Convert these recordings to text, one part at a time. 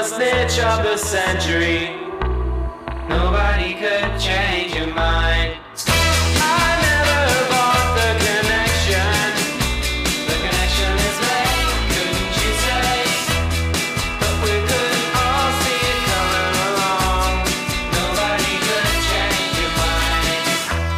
snitch of the century. Nobody could change your mind. I never bought the connection. The connection is made, couldn't you say? But we could all see it coming along. Nobody could change your mind.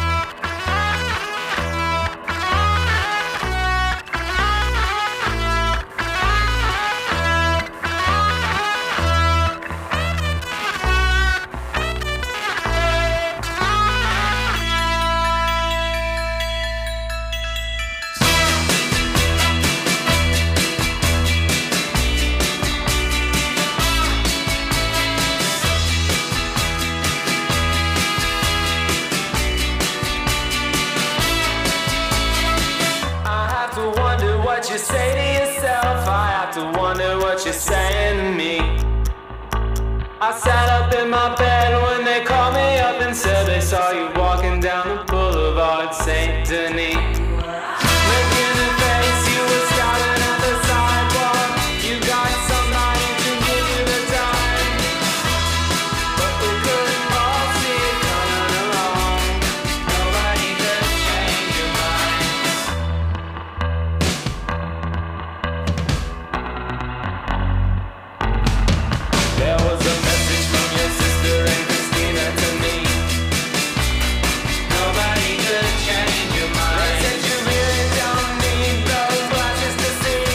What you say to yourself, I have to wonder what you're saying to me. I sat up in my bed when they called me up and said they saw you walking down the boulevard Saint Denis. Look in the face, you were scouting at the sidewalk. You got somebody to give you the time, but we couldn't all see it coming along. Nobody could change your mind. There was a message from your sister and Christina to me. Nobody could change your mind. They said you really don't need those glasses to see.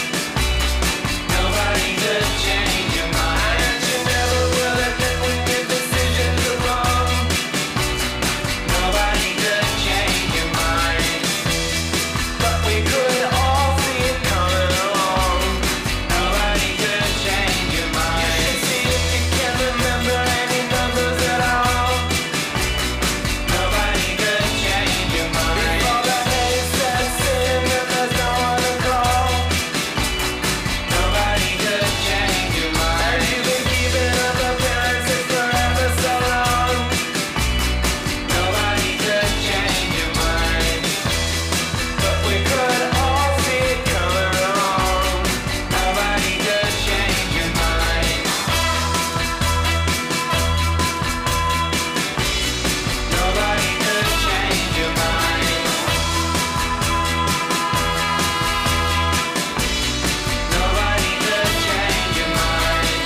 Nobody could change your mind. And you never will admit when your decisions are wrong. Nobody could change your mind. But we could all see it coming along. Nobody could change your mind. You should see if you can't remember any numbers at all. Nobody could change your mind. Before the haze sets in and there's no one to call. Nobody could change your mind. And you've been keeping up appearances forever so long. Nobody could change your mind. But we could all see it coming along. Nobody could change your mind. Nobody could change your mind. Nobody could change your mind.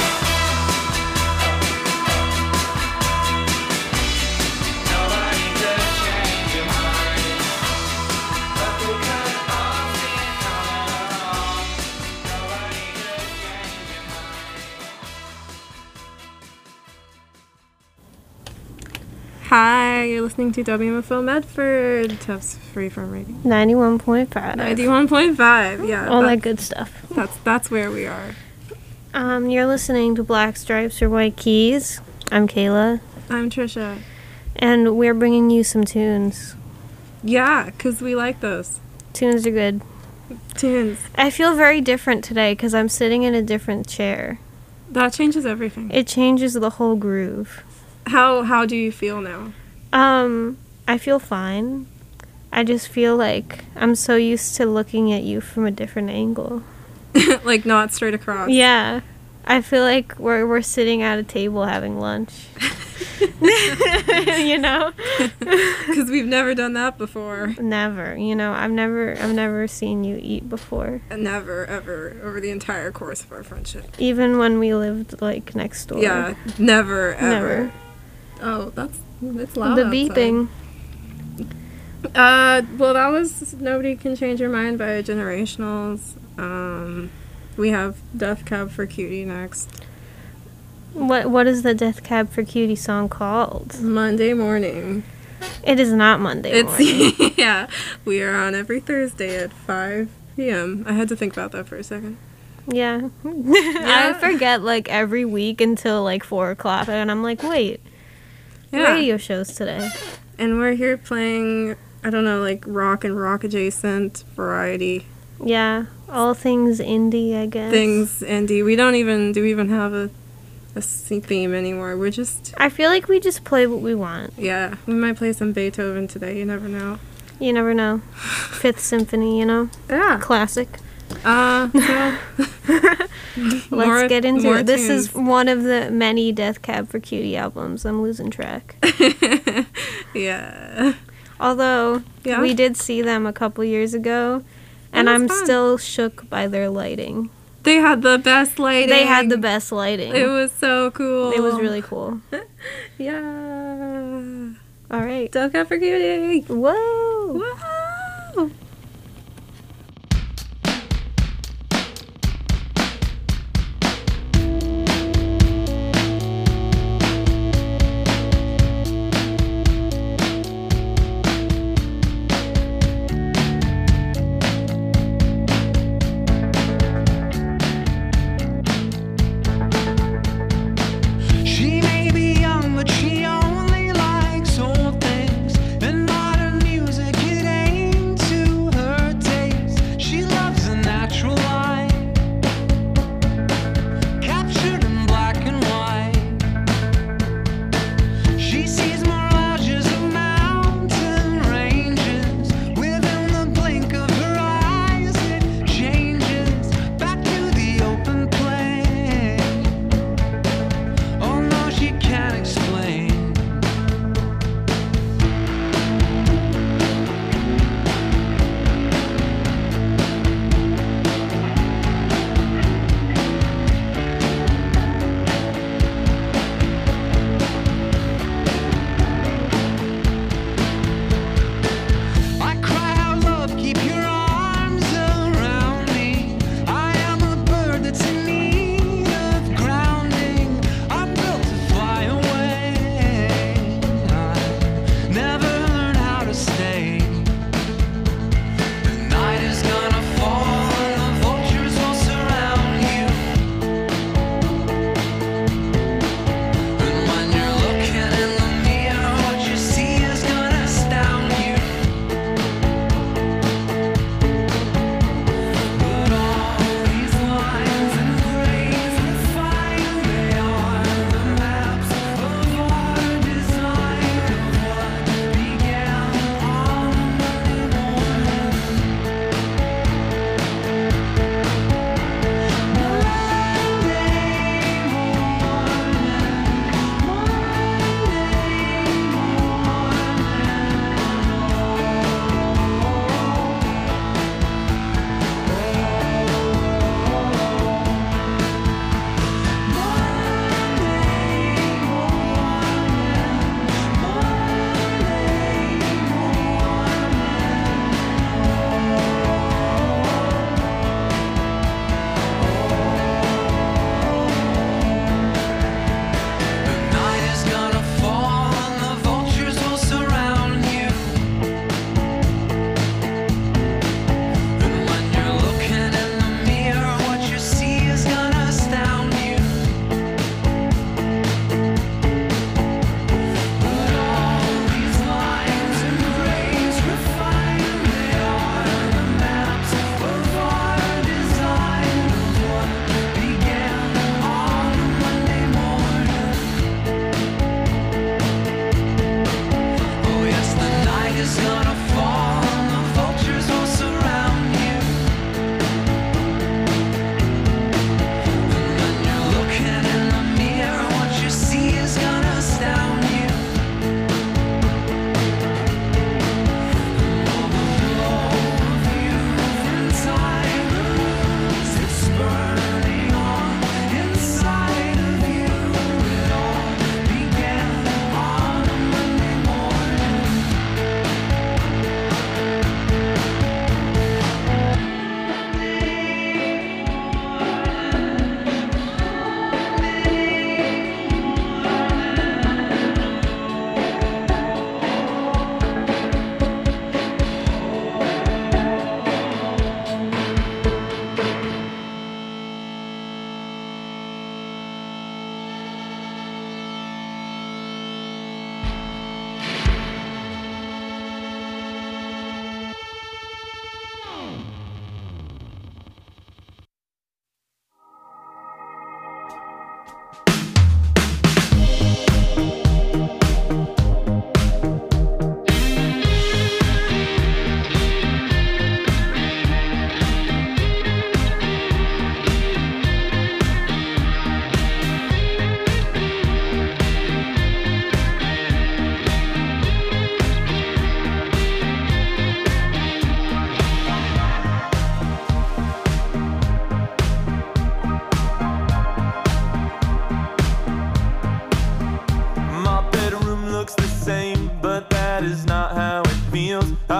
Nobody could change your mind. But we could all see it coming along. Nobody could change your mind. Hi, you're listening to WMFO Medford, Tufts Freeform Radio. 91.5. 91.5, yeah. All that good stuff. That's where we are. You're listening to Black Stripes or White Keys. I'm Kayla, I'm Trisha. and we're bringing you some tunes. Yeah, because we like those Tunes are good. tunes. I feel very different today because I'm sitting in a different chair. That changes everything. It changes the whole groove. How do you feel now? I feel fine. I just feel like I'm so used to looking at you from a different angle. Like not straight across. Yeah. I feel like we're sitting at a table having lunch. You know? Because we've never done that before. Never. You know, I've never seen you eat before. Never, ever, over the entire course of our friendship. Even when we lived like next door. Yeah, never, ever. Never. Oh, it's loud The outside. beeping. Well, that was Nobody Can Change Your Mind by Generationals. We have Death Cab for Cutie next. What is the Death Cab for Cutie song called? Monday morning. It is not Monday morning. It's yeah. We are on every Thursday at 5 p.m. I had to think about that for a second. Yeah. I forget like every week until like 4 o'clock, and I'm like, wait, Yeah. radio shows today. And we're here playing, I don't know, like rock and rock adjacent variety Yeah, all things indie, I guess. things. Indie. We don't even have a theme anymore. We're just, I feel like we just play what we want. yeah. We might play some Beethoven today. You never know. You never know. Fifth Symphony, you know? Yeah. Classic. So Let's get into more it. This is tunes. one of the many Death Cab for Cutie albums. I'm losing track. Yeah. Although, Yeah. we did see them a couple years ago, and was I'm fun. still shook by their lighting. They had the best lighting. They had the best lighting. It was so cool. It was really cool. Yeah. All right. Death Cab for Cutie. Whoa! Wow. She may be young, but she only likes old things and modern music. It ain't too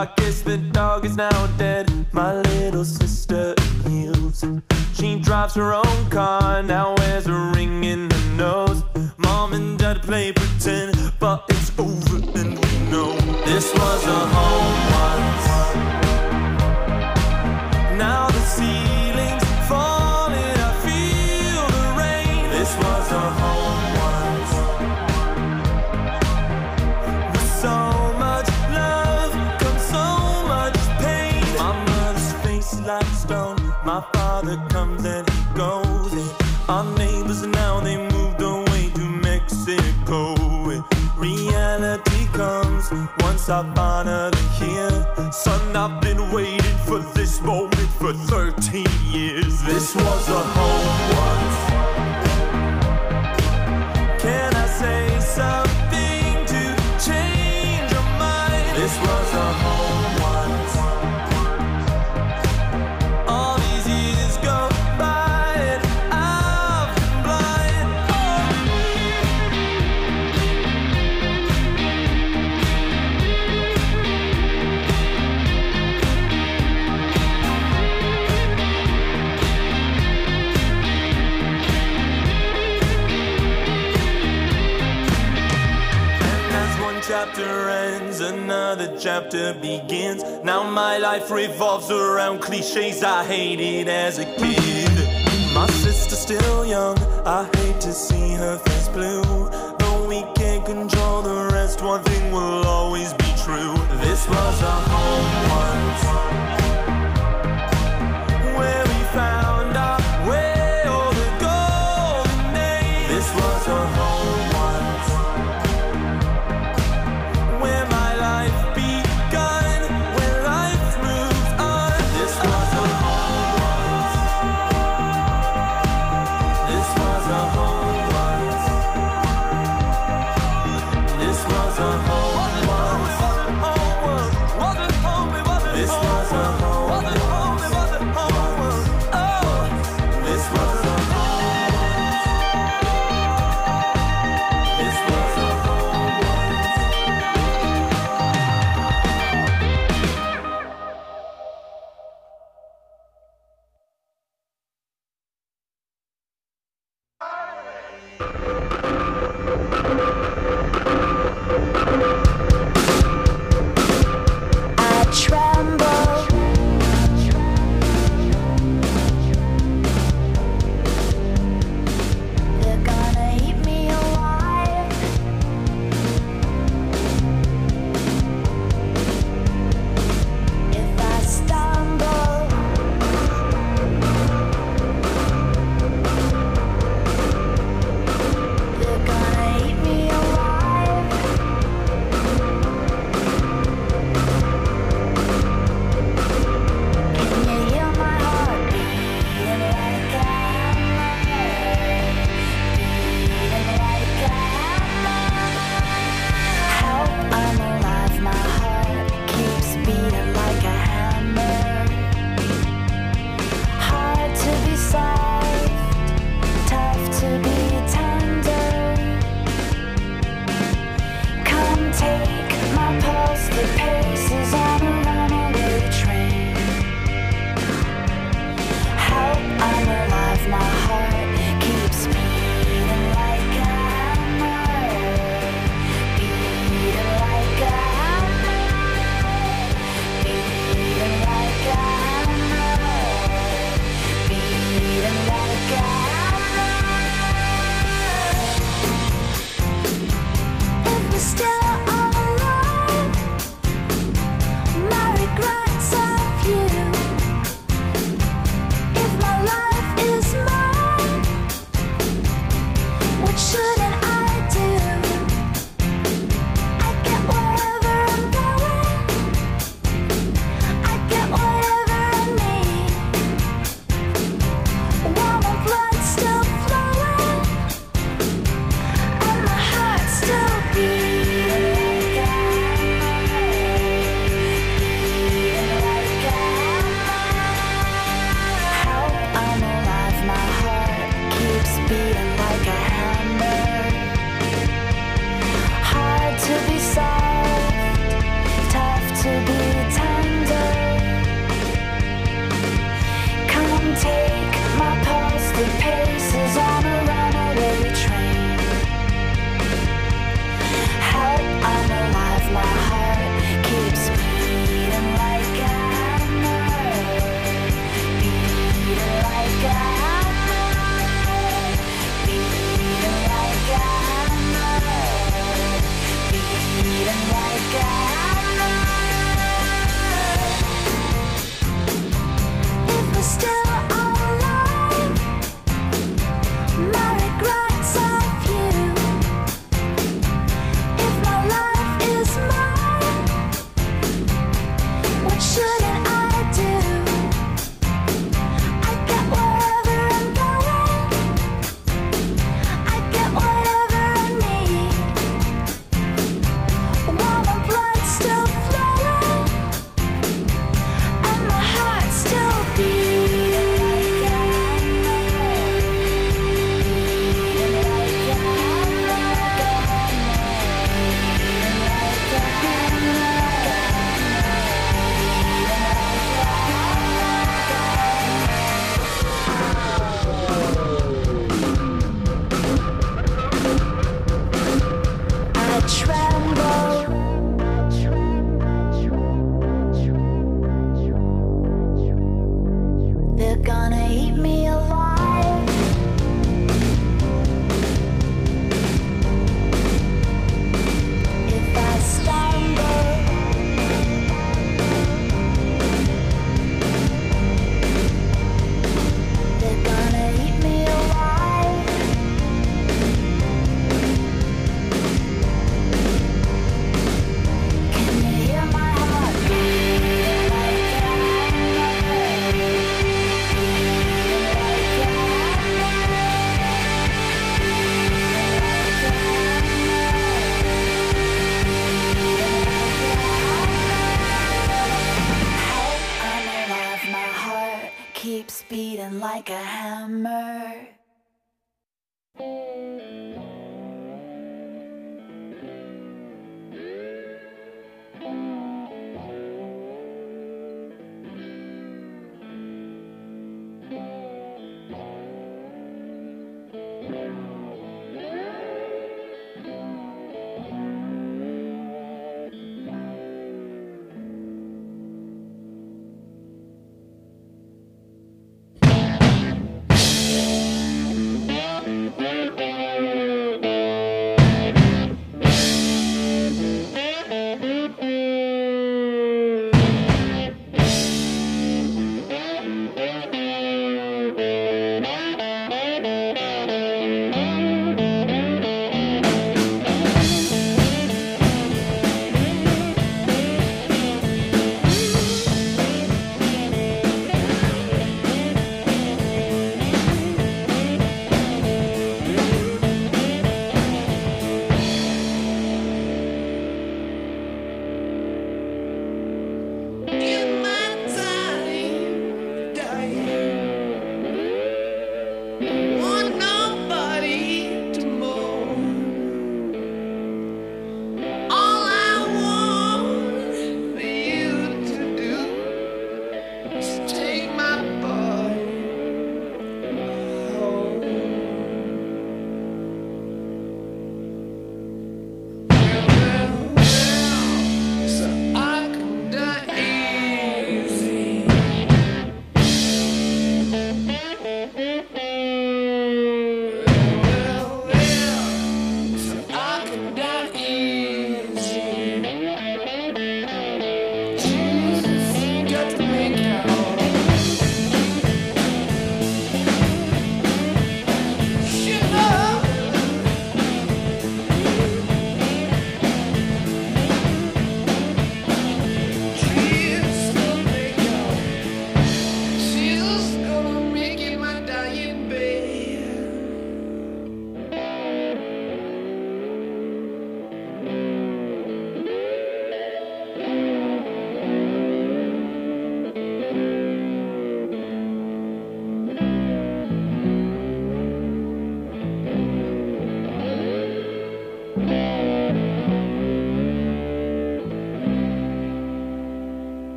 I guess the dog is now dead. My little sister heals. She drives her own car, now wears a ring in her nose. Mom and dad play pretend, but it's over and we know this was a home once. Now the ceiling's falling, I feel the rain. This was a home once. With so much love comes so much pain. My mother's face is like stone, my father comes and he goes. Our neighbors now, they moved away to Mexico. Reality comes once I finally hear. Son, I've been waiting for this moment for 13 years. This was a home once. Can I say something to change your mind? This was a home once. All these years go by and I've been blind. Chapter ends, another chapter begins. Now my life revolves around cliches I hated as a kid. My sister's still young, I hate to see her face blue. Though we can't control the rest, one thing will always be true. This was a home once, where we found our way over the golden age. This was a home once, where my life begun, where life moves on. This was a home once. This was a home once. This was a home once. Wasn't home, it wasn't home. This was a home. Wasn't home, it wasn't home. Oh, this was a home.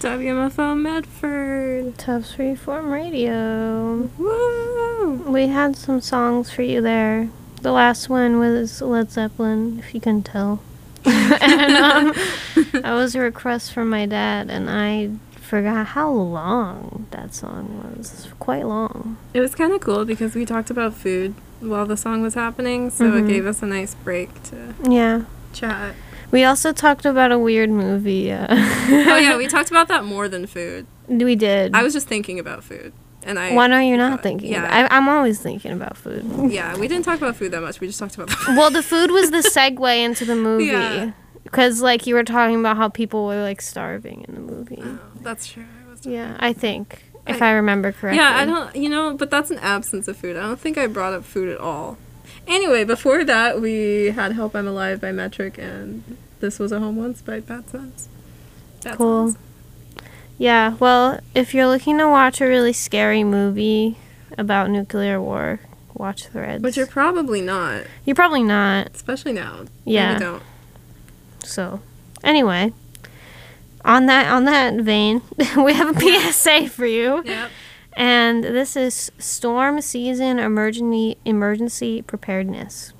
WMFO Medford. Tufts Freeform Radio. Woo! We had some songs for you there. The last one was Led Zeppelin, if you can tell. And that was a request from my dad, and I forgot how long that song was. Quite long. It was kind of cool because we talked about food while the song was happening, so it gave us a nice break to chat. We also talked about a weird movie. Oh yeah, we talked about that more than food. We did. I was just thinking about food. And Why are you not thinking about it? I'm always thinking about food. Yeah, we didn't talk about food that much. We just talked about the food. Well, the food was the segue into the movie. Yeah. Because, like, you were talking about how people were, like, starving in the movie. Oh, that's true. Yeah, I think. If I remember correctly. Yeah, I don't, but that's an absence of food. I don't think I brought up food at all. Anyway, before that, we had Help I'm Alive by Metric, and This Was a Home Once by Bad Sons. Cool. Yeah, well, if you're looking to watch a really scary movie about nuclear war, watch Threads. Which you're probably not. You're probably not. Especially now. Yeah. Maybe don't. So, anyway, on that vein, we have a PSA for you. Yep. And this is storm season emergency preparedness.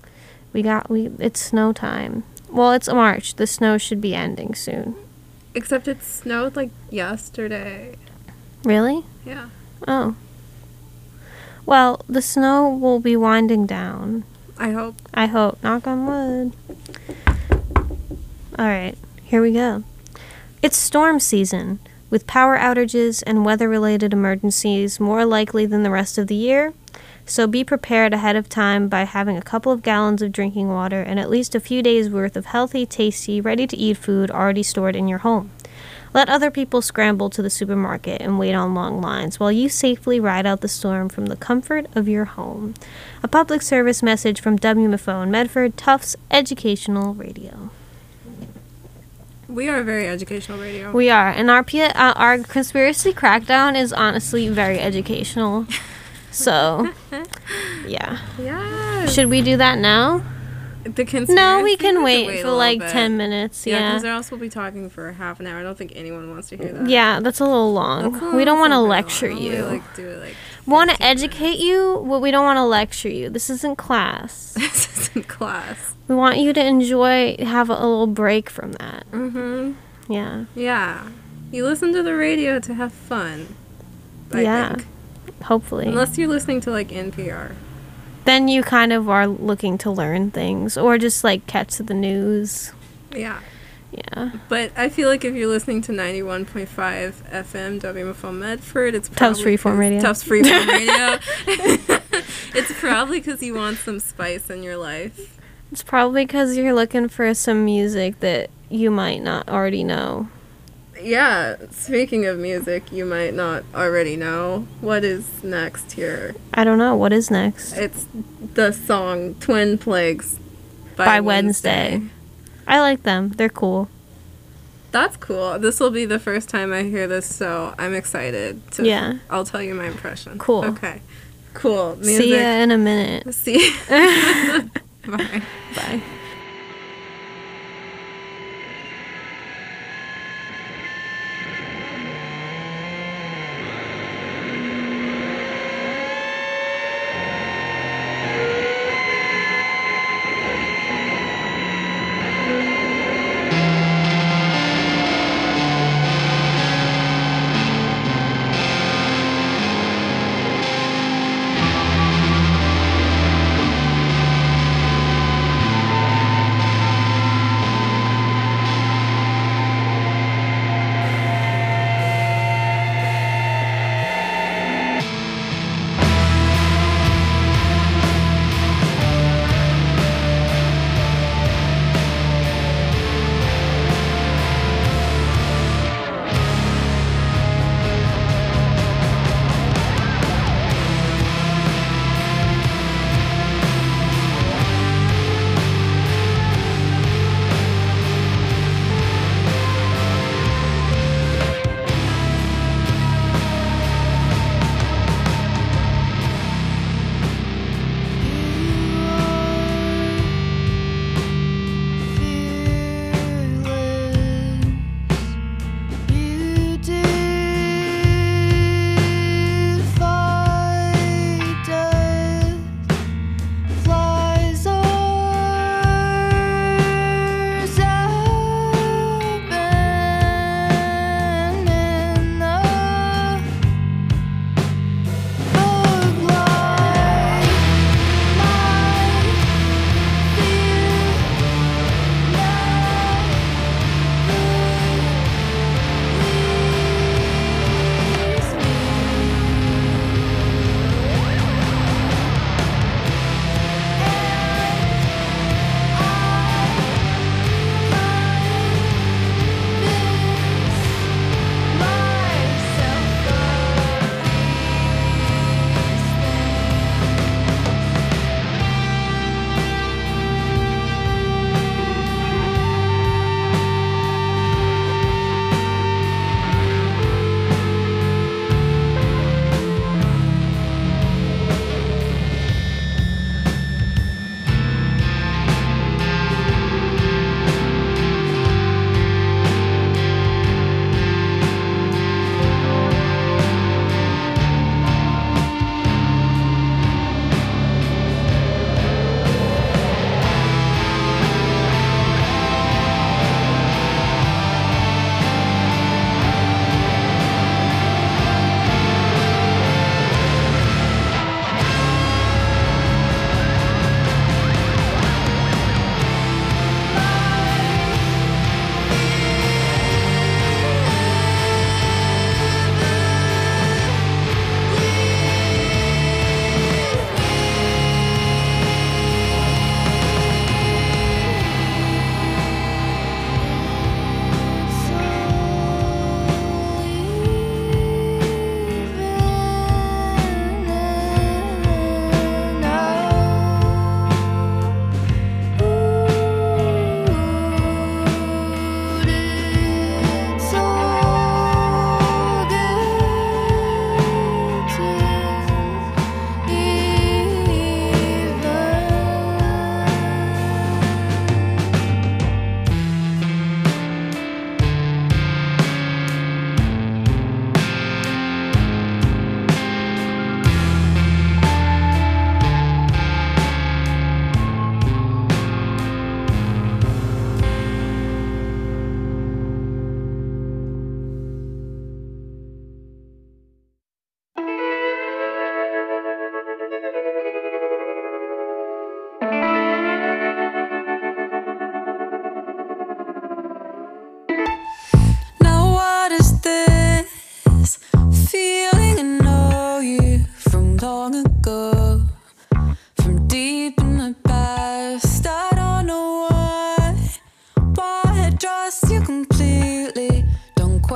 It's snow time. Well, it's March. The snow should be ending soon. Except it snowed like yesterday. Really? Yeah. Oh. Well, the snow will be winding down. I hope. Knock on wood. Alright, here we go. It's storm season, with power outages and weather-related emergencies more likely than the rest of the year, so be prepared ahead of time by having a couple of gallons of drinking water and at least a few days' worth of healthy, tasty, ready-to-eat food already stored in your home. Let other people scramble to the supermarket and wait on long lines while you safely ride out the storm from the comfort of your home. A public service message from WMFO in Medford, Tufts Educational Radio. We are a very educational radio. We are, and our conspiracy crackdown is honestly very educational. So, yeah. Yeah. Should we do that now? The conspiracy? No, we can wait a for little like bit. 10 minutes. Yeah, Yeah. because or else we'll be talking for half an hour. I don't think anyone wants to hear that. Yeah, that's a little long. We don't want to lecture you. Like, do it like We want to 15 educate you, but we don't want to lecture you. This isn't class. This isn't class. We want you to enjoy, have a little break from that. Mm-hmm. Yeah. Yeah. You listen to the radio to have fun. I think. Hopefully. Unless you're listening to like NPR. Then you kind of are looking to learn things or just like catch the news. Yeah. Yeah. But I feel like if you're listening to 91.5 FM WMFO Medford, it's Tufts probably Freeform Radio. Tufts Freeform Radio. It's probably because you want some spice in your life. It's probably because you're looking for some music that you might not already know. Yeah, speaking of music, you might not already know. What is next here? I don't know. What is next? It's the song Twin Plagues by Wednesday. I like them. They're cool. That's cool. This will be the first time I hear this, so I'm excited. Yeah. I'll tell you my impression. Cool. Okay. Cool. Music. See ya in a minute. See ya. Bye. Bye.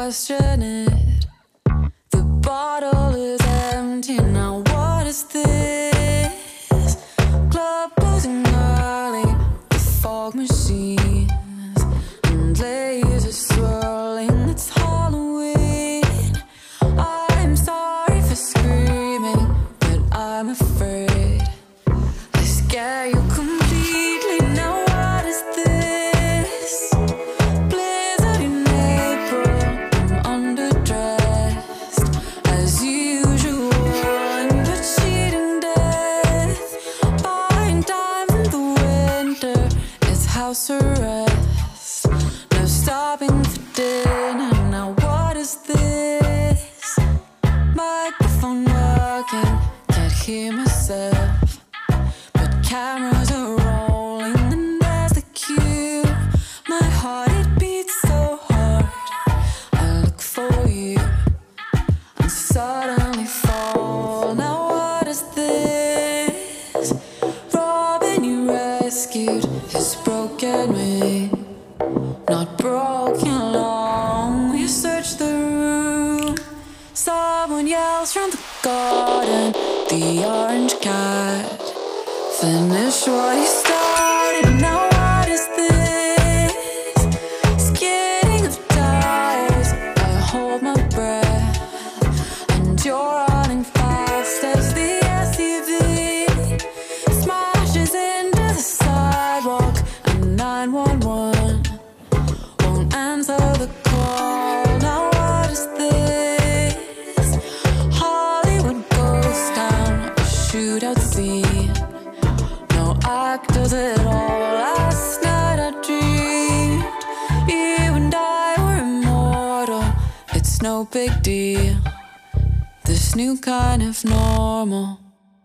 question it. The bottle is empty now. What is this? Club closing early with fog machines and lasers swirling. It's Halloween. I'm sorry for screaming, but I'm afraid I scare you completely. Now what is this? Blizzard in April, I'm underdressed as usual, under cheating death. Buying time in the winter, it's house arrest. No stopping for dinner. Now what is this? Microphone working, can't hear myself, but cameras are rolling and there's the cue. My heart, it beats so hard. I look for you and suddenly fall. Now what is this? Robin, you rescued his broken wing, not broken long. You search the room. Someone yells from the garden. The orange cat finished what he started. Now what is this? Skidding of tires. I hold my breath, and you're running fast as the SUV smashes into the sidewalk. And 911 won't answer the call. Now what is this? Hollywood goes down, a shootout scene. No actors at all. Last night I dreamed you and I were immortal. It's no big deal, this new kind of normal.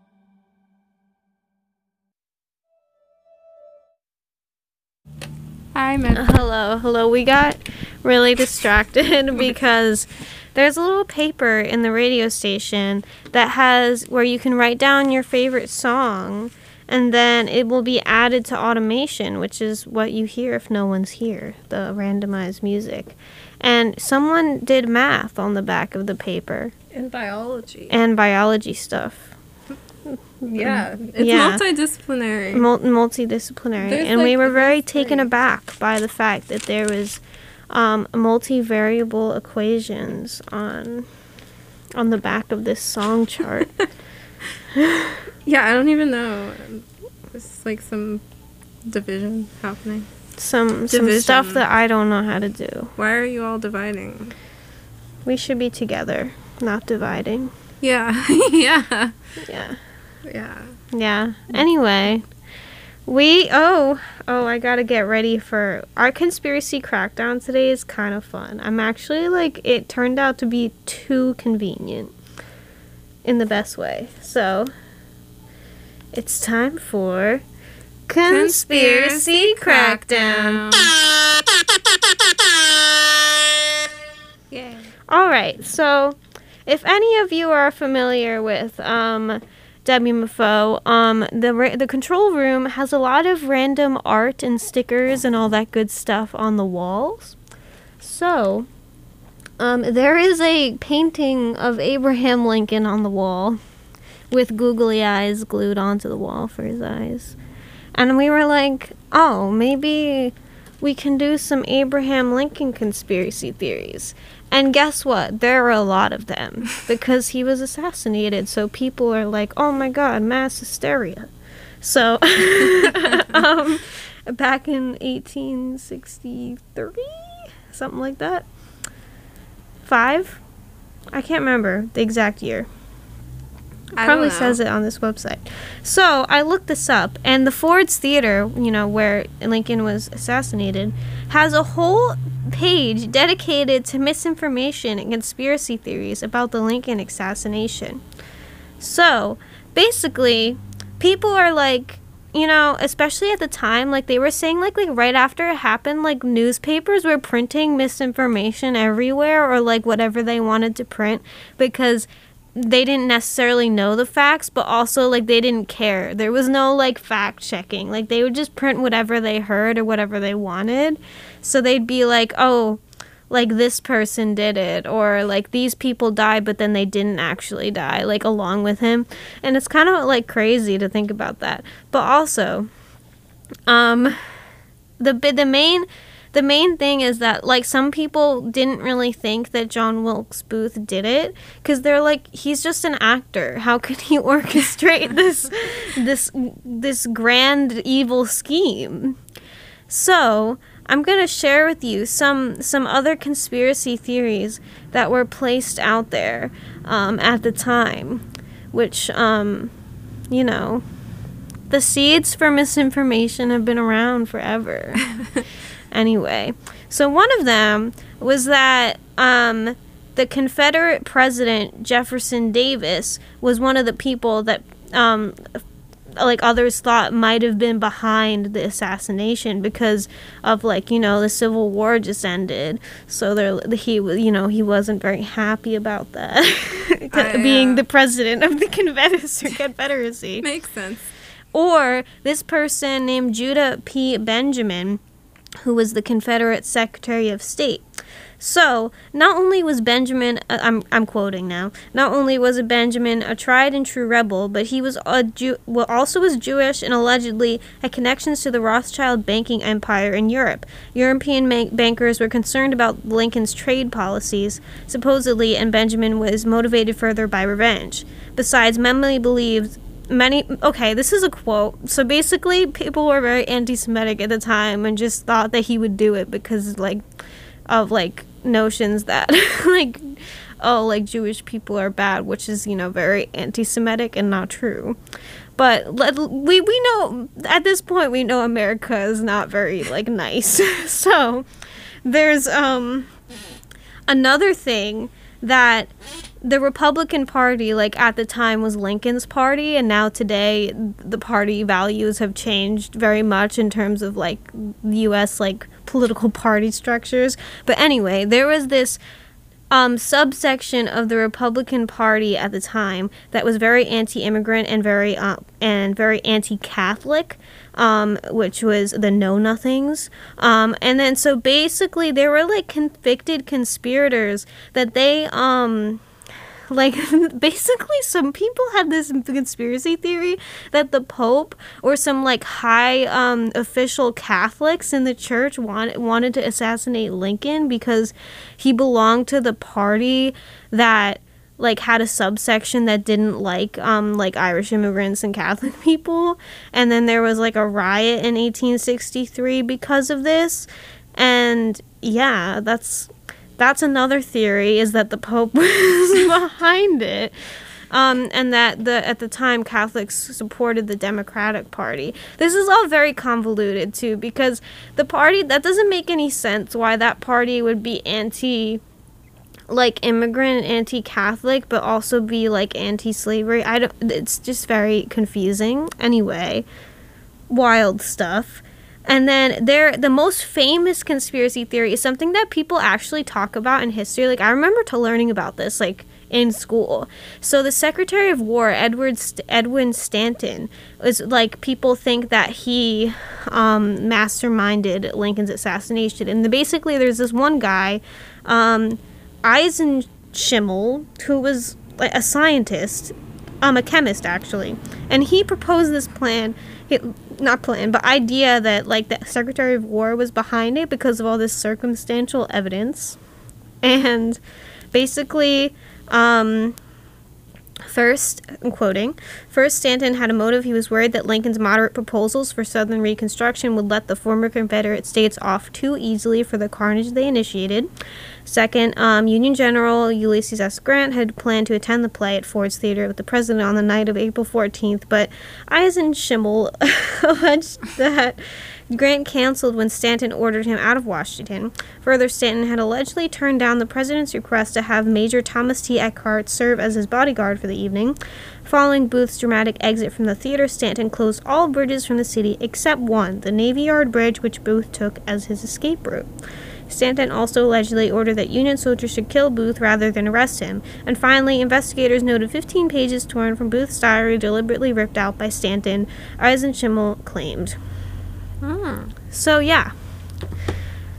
Hi, Meg. Hello. We got really distracted because there's a little paper in the radio station that has where you can write down your favorite song, and then it will be added to automation, which is what you hear if no one's here, the randomized music. And someone did math on the back of the paper In biology. and biology stuff. Yeah. It's Yeah. multidisciplinary. Multidisciplinary, There's, and we like, were very a taken theory. aback by the fact that there was multivariable equations on the back of this song chart. Yeah, I don't even know. It's like some division happening. some Division. stuff that I don't know how to do. Why are you all dividing? We should be together, not dividing. Yeah. Yeah. Yeah. Yeah. Yeah. Anyway, I gotta get ready for our conspiracy crackdown today. Is kind of fun. I'm actually it turned out to be too convenient in the best way. So it's time for conspiracy crackdown. Yeah. All right. So if any of you are familiar with WMFO, the control room has a lot of random art and stickers and all that good stuff on the walls. So, there is a painting of Abraham Lincoln on the wall with googly eyes glued onto the wall for his eyes. And we were like, oh, maybe we can do some Abraham Lincoln conspiracy theories. And guess what? There are a lot of them because he was assassinated. So people are like, oh my God, mass hysteria. So back in 1863, something like that. 5? I can't remember the exact year. Probably says it on this website. So I looked this up, and the Ford's Theater, where Lincoln was assassinated, has a whole page dedicated to misinformation and conspiracy theories about the Lincoln assassination. So basically, people are like, especially at the time, they were saying right after it happened, newspapers were printing misinformation everywhere, or whatever they wanted to print, because they didn't necessarily know the facts, but also they didn't care. There was no fact checking. They would just print whatever they heard or whatever they wanted. So they'd be like, oh, like, this person did it, or, like, these people died, but then they didn't actually die, like, along with him. And it's kind of, like, crazy to think about that. But also, the main thing is that, like, some people didn't really think that John Wilkes Booth did it, because they're like, he's just an actor. How could he orchestrate this grand evil scheme? So I'm going to share with you some other conspiracy theories that were placed out there at the time, which, you know, the seeds for misinformation have been around forever. Anyway, so one of them was that the Confederate President Jefferson Davis was one of the people that like others thought might have been behind the assassination because of, like, you know, the Civil War just ended, so he wasn't very happy about that. Being the president of the Confederacy. Makes sense. Or this person named Judah P. Benjamin, who was the Confederate Secretary of State. So, not only was Benjamin, I'm quoting now, not only was Benjamin a tried and true rebel, but he was also was Jewish and allegedly had connections to the Rothschild banking empire in Europe. European bankers were concerned about Lincoln's trade policies, supposedly, and Benjamin was motivated further by revenge. Besides, this is a quote. So basically, people were very anti-Semitic at the time and just thought that he would do it because, like, of, like, notions that, like, oh, like, Jewish people are bad, which is, you know, very anti-Semitic and not true. But we know, at this point, we know America is not very, like, nice. So there's another thing that the Republican Party, like, at the time was Lincoln's party, and now today the party values have changed very much in terms of, like, U.S., like, political party structures. But anyway, there was this subsection of the Republican Party at the time that was very anti-immigrant and very anti-Catholic, which was the Know Nothings. And then so basically there were, like, convicted conspirators that they like, basically some people had this conspiracy theory that the Pope or some, like, high official Catholics in the church wanted to assassinate Lincoln because he belonged to the party that, like, had a subsection that didn't like Irish immigrants and Catholic people. And then there was, like, a riot in 1863 because of this. And yeah, that's another theory, is that the Pope was behind it. And that at the time Catholics supported the Democratic Party. This is all very convoluted too, because the party, that doesn't make any sense why that party would be immigrant, anti-Catholic, but also be, like, anti-slavery. It's just very confusing. Anyway, wild stuff. And then the most famous conspiracy theory is something that people actually talk about in history. Like, I remember learning about this, like, in school. So the Secretary of War, Edwin Stanton, was, like, people think that he masterminded Lincoln's assassination. And basically there's this one guy, Eisenschimmel, who was, like, a scientist, a chemist actually, and he proposed this idea that, like, the Secretary of War was behind it because of all this circumstantial evidence. And basically, first, I'm quoting, "First, Stanton had a motive. He was worried that Lincoln's moderate proposals for Southern Reconstruction would let the former Confederate states off too easily for the carnage they initiated. Second, Union General Ulysses S. Grant had planned to attend the play at Ford's Theater with the President on the night of April 14th, but Eisenschimmel alleged that Grant canceled when Stanton ordered him out of Washington. Further, Stanton had allegedly turned down the President's request to have Major Thomas T. Eckhart serve as his bodyguard for the evening. Following Booth's dramatic exit from the theater, Stanton closed all bridges from the city except one, the Navy Yard Bridge, which Booth took as his escape route. Stanton also allegedly ordered that Union soldiers should kill Booth rather than arrest him. And finally, investigators noted 15 pages torn from Booth's diary deliberately ripped out by Stanton, Eisenschimmel claimed." So, yeah.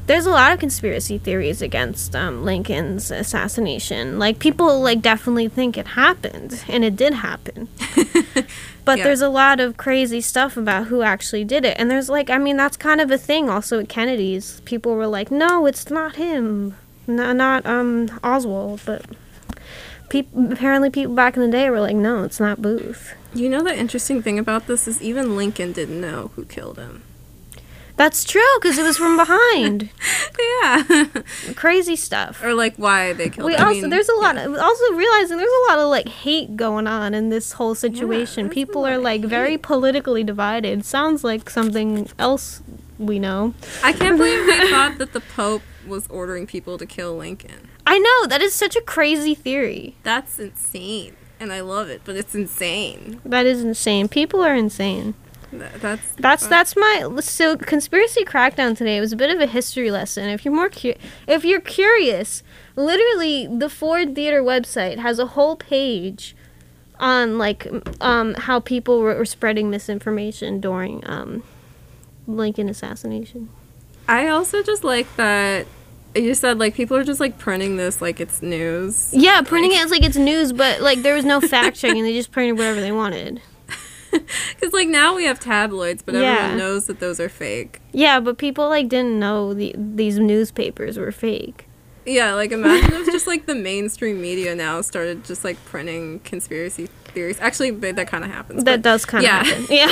There's a lot of conspiracy theories against Lincoln's assassination. Like, people, like, definitely think it happened, and it did happen. But Yeah. there's a lot of crazy stuff about who actually did it. And there's, like, I mean, that's kind of a thing also at Kennedy's. People were like, no, it's not him. Not Oswald. But apparently people back in the day were like, no, it's not Booth. You know, the interesting thing about this is even Lincoln didn't know who killed him. That's true, because it was from behind. Yeah. Crazy stuff. Or, like, why they killed We him. also there's a lot of, also realizing there's a lot of like hate going on in this whole situation. there's a People lot are of like very hate. politically divided. Sounds like something else we know. I can't believe they thought that the Pope was ordering people to kill Lincoln. I know, that is such a crazy theory. That's insane. And I love it, but it's insane. That is insane. People are insane. That's My so conspiracy crackdown today was a bit of a history lesson. If you're curious, literally the Ford Theater website has a whole page on like how people were spreading misinformation during Lincoln assassination. I also just like that you said like people are just like printing this like it's news. Yeah, printing it as like it's news, but like there was no fact checking. They just printed whatever they wanted. Because like now we have tabloids, but Yeah. everyone knows that those are fake. Yeah, but people like didn't know these newspapers were fake. Yeah, like imagine if just like the mainstream media now started just like printing conspiracy theories. Actually, that kind of happens. That but does kind of yeah. happen. Yeah.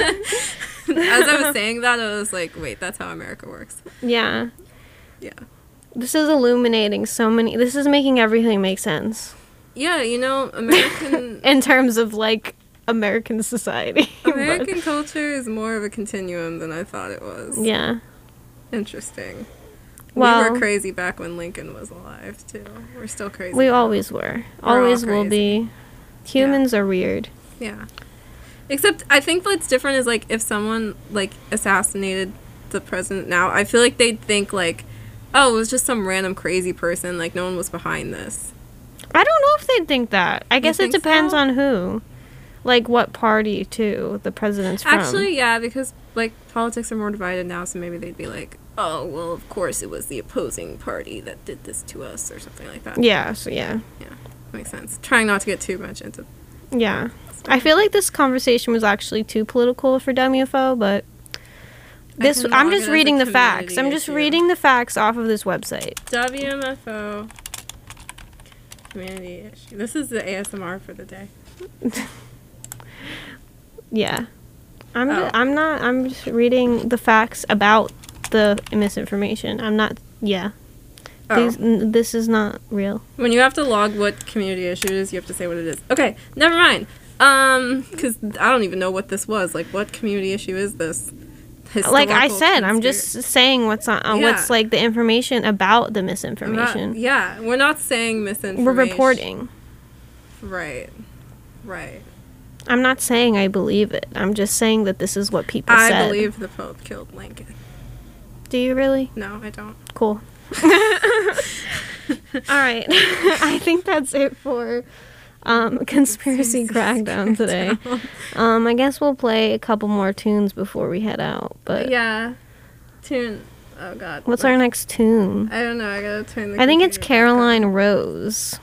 As I was saying that, I was like, wait, that's how America works. Yeah. Yeah. This is illuminating so many. This is making everything make sense Yeah, you know, American in terms of like American society. American culture is more of a continuum than I thought it was. But, yeah. Interesting. Well, we were crazy back when Lincoln was alive too. We're still crazy. we now. always were. all Always will crazy. be. Humans are weird. Yeah. Except I think what's different is like if someone like assassinated the president now, I feel like they'd think like, oh, it was just some random crazy person, like no one was behind this. I don't know if they'd think that. I guess it think depends so? on who. Like what party too the president's from. Actually, yeah, because like politics are more divided now, so maybe they'd be like, oh, well, of course it was the opposing party that did this to us or something like that. Yeah, so yeah. Yeah, makes sense. Trying not to get too much into. Yeah. I feel like this conversation was actually too political for WFO, but this can I'm log it just as a reading the facts. community I'm just issue. reading the facts off of this website. WMFO community issue. This is the ASMR for the day. Yeah. Oh. I'm just reading the facts about the misinformation. I'm not, yeah. Oh. This is not real. When you have to log what community issue it is, you have to say what it is. Okay, never mind. Because I don't even know what this was. Like, what community issue is this? Like I Historical said, I'm conspira- just saying what's on, Yeah. what's like the information about the About- misinformation. yeah, we're not saying misinformation. We're reporting. Right. Right. I'm not saying I believe it. I'm just saying that this is what people I said. believe the Pope killed Lincoln. Do you really? No, I don't. Cool. All right. I think that's it for Conspiracy Crackdown today. I guess we'll play a couple more tunes before we head out. But Yeah. Tune. Oh, God. what's our next tune? I don't know. I gotta turn the I think it's computer back on. Caroline Rose.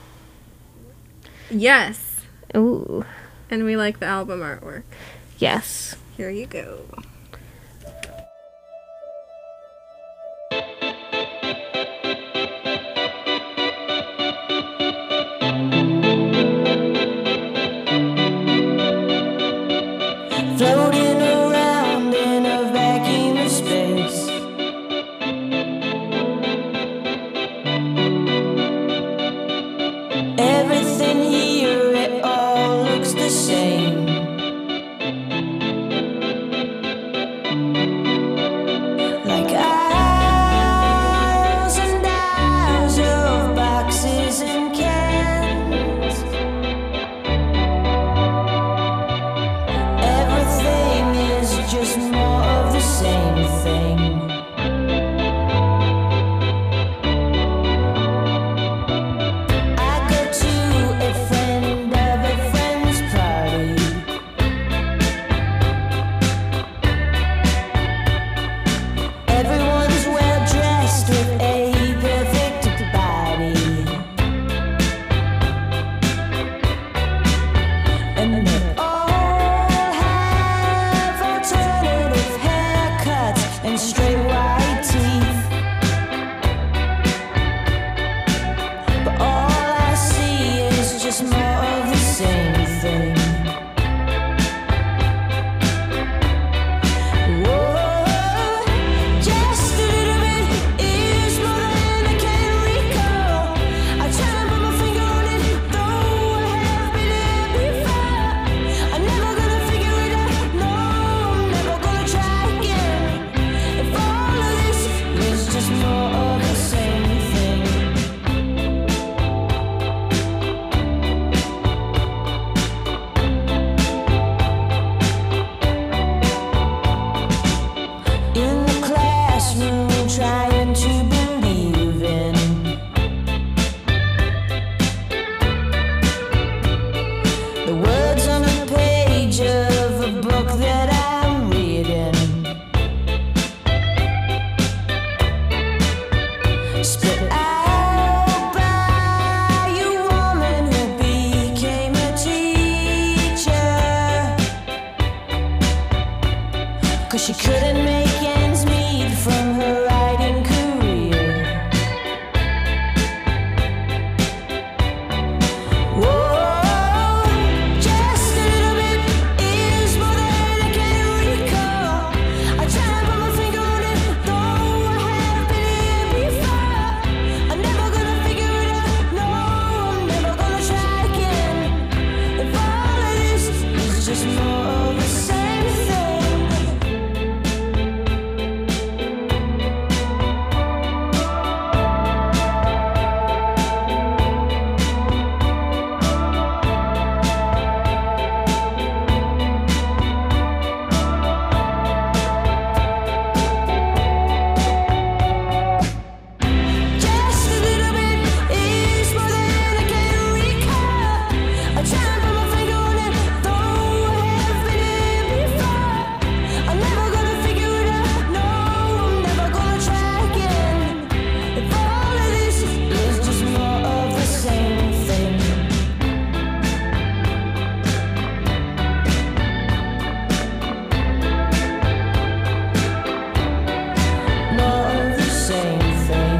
Yes. Ooh. And we like the album artwork. Yes. Here you go. Floating around in a vacuum of space. Everything here, it all looks the same. Like aisles and aisles of boxes and cans. Everything and straight white teeth. But all I see is just more of the same thing. Whoa, just a little bit is more than I can recall. I try to put my finger on it, though I have been here before. I'm never gonna figure it out, no, I'm never gonna try again. If all of this is just more of the same thing. In the classroom, trying to believe in the words on a page of a book that I'm reading. Spit out by a woman who became a teacher, 'cause she couldn't make ends meet from her writing career. Whoa, just a little bit is more than I can recall. I try to put my finger on it, though I have been here before. I'm never gonna figure it out, no, I'm never gonna try again. If all of this is just more of the same thing. Just a little bit is more than I can recall. I try to put my finger on it, though I have been here before. I'm never gonna figure it out, no, I'm never gonna try again. If all of this is just more of the same thing. More of the same thing.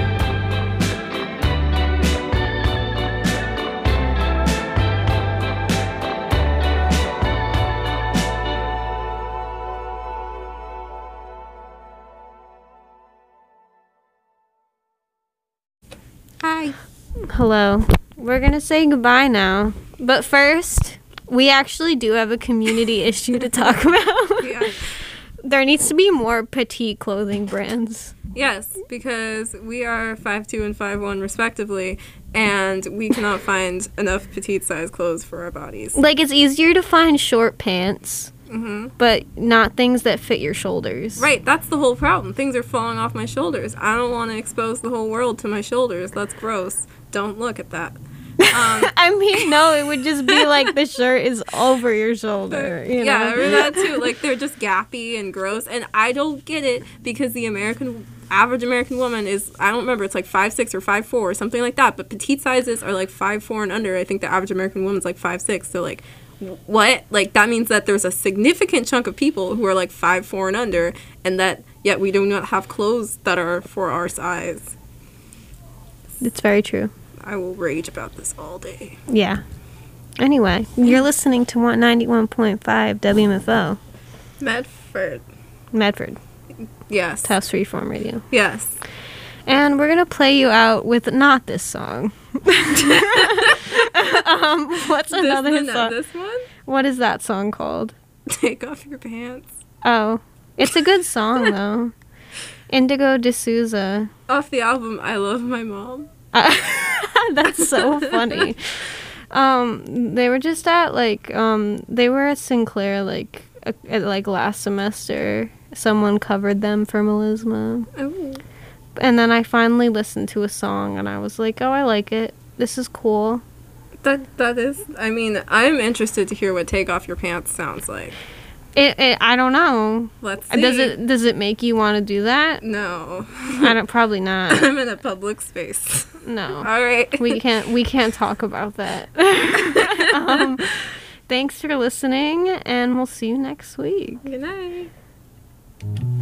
Hi. Hello. We're gonna say goodbye now. But first, we actually do have a community issue to talk about. Yeah. There needs to be more petite clothing brands. Yes, because we are 5'2" and 5'1" respectively, and we cannot find enough petite size clothes for our bodies. Like, it's easier to find short pants, Mm-hmm. but not things that fit your shoulders. Right, that's the whole problem. Things are falling off my shoulders. I don't want to expose the whole world to my shoulders. That's gross. Don't look at that. I mean, no, it would just be like the shirt is over your shoulder. You Yeah, know? or that too. Like, they're just gappy and gross, and I don't get it because the average American woman is, I don't remember, it's like 5'6" or 5'4" or something like that, but petite sizes are like 5'4" and under. I think the average American woman's like 5'6", so like, what? Like, that means that there's a significant chunk of people who are like 5'4" and under, and that yet we do not have clothes that are for our size. It's very true. I will rage about this all day. Yeah. Anyway, you're listening to 91.5 WMFO, Medford. Medford, Yes. Taos Freeform Radio. Yes. And we're going to play you out with not this song. What's another song? This one? What is that song called? Take off your pants. Oh, it's a good song, though. Indigo D'Souza. Off the album I Love My Mom. That's so funny. They were just at they were at Sinclair at last semester. Someone covered them for Melisma. Oh. And then I finally listened to a song and I was like, oh, I like it. This is cool. That is, I mean, I'm interested to hear what Take Off Your Pants sounds like. I don't know. Let's see. Does it make you want to do that? No. Probably not. I'm in a public space. No. All right. We can't talk about that. Thanks for listening and we'll see you next week. Good night.